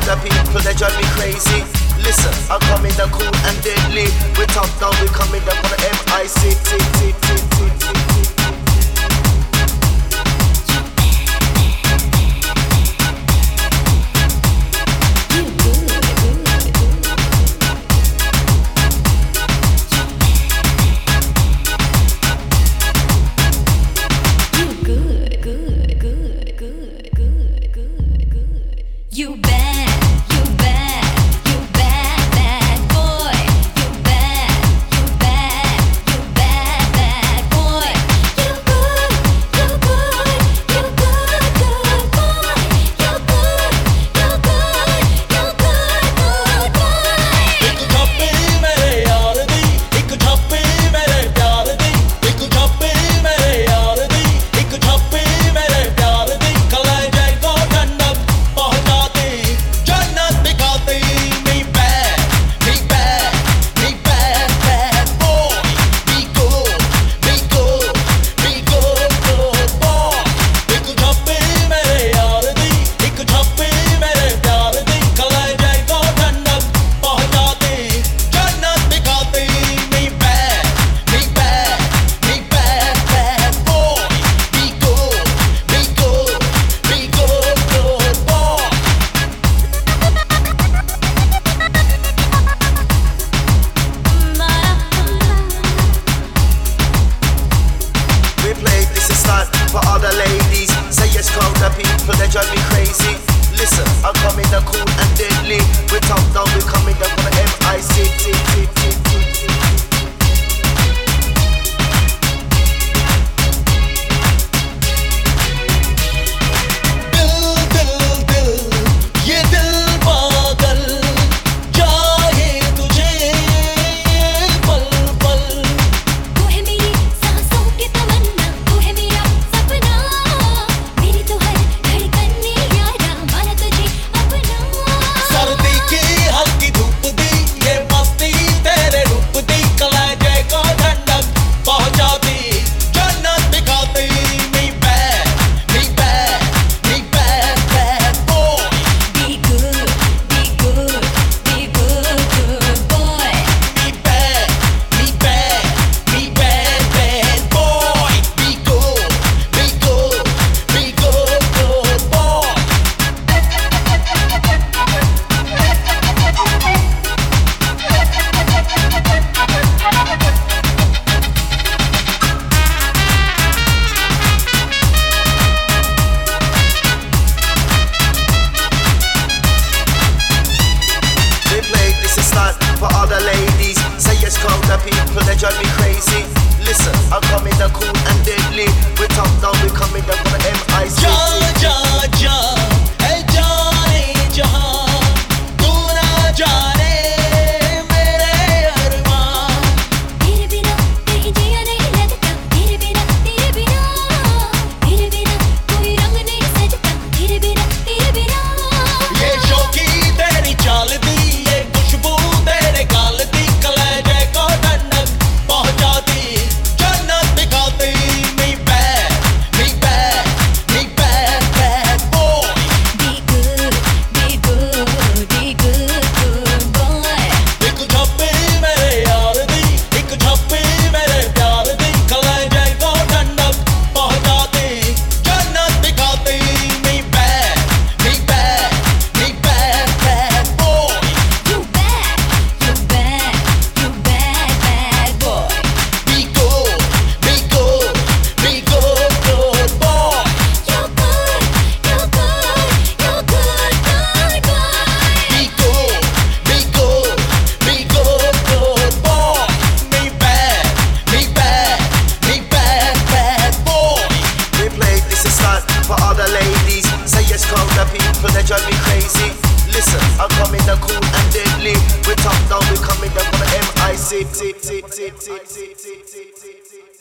the people, they drive me crazy. Listen, I'm coming down cool and deadly. We're top down, we're coming down on the MIC. You bad, you bad, you bad, bad boy. You bad, you bad, you bad, bad boy. You good, you good, you good, good boy. You good, you good, you good, good boy. एक छापे मेरे यार दी, एक छापे मेरे प्यार दी, एक छापे मेरे यार दी, एक छापे मेरे प्यार दी। कलेजे को ठंडक पहुंचाती, जन्नत दिखाती। Me bad, me bad, me bad, bad boy. Be good, be good, be good, good boy. एक छापे मेरे यार दी, एक छापे मेरे प्यार दी। कलेजे को ठंडक पहुंचाती, जन्नत दिखाती। Me bad, me bad, me bad, bad boy. Be good, be good, be good, good boy. We play this is not for all the ladies. Say yes, crowd the people, they drive me crazy. Listen, I'm coming down cool and deadly. We're top down, we're coming down on the MIC. दिल दिल दिल ये दिल पागल चाहे तुझे पल पल। तू है मेरी सांसों की तमन्ना, तू है मेरा सपना। मेरी तो हर धड़कन ने यारा माना तुझे अपना। सर्दी की हल्की धूप दी, ये मस्ती तेरे रूप दी। कलेजे को ठंडक पहुंचाती, जन्नत दिखाती। Me bad, me bad, me bad, bad boy. Be good, be good, be good, good boy. Me bad, me bad, me bad, bad boy. Be good, be good, be good, good boy. We play this is not for all the ladies. Say yes, crowd the people, they drive me crazy. Listen, I'm coming down cool and deadly. We're top down, we're coming down on the MIC. जा जा जा ऐ जाने जहां, तू ना जाने मेरे अरमान। तेरे बिना कहीं जिया नहीं लगता, तेरे बिना कोई रंग नहीं सजता। तेरे बिना ये शौकी तेरी चाल दी, ये खुशबू तेरे गाल दी। कलेजे को ठंडक पहुंचाती, जन्नत दिखाती। Me bad, me bad, me bad, bad boy. Be good, be good, be good, good boy. एक छापे मेरे यार दी, एक छापे मेरे प्यार दी। कलेजे को ठंडक पहुंचाती, जन्नत दिखाती। Me bad, me bad, me bad, bad boy. You bad, you bad, you bad, bad boy. Be good, be good, be good, good boy. You good, you good, you good, good boy. Be good, be good, be good, good boy. Me bad, me bad, me bad, bad boy. We play this is not for all the ladies. Say yes, crowd the people, they drive me crazy. Listen, I'm coming down cool and deadly. We're top down, we're coming down on the MIC.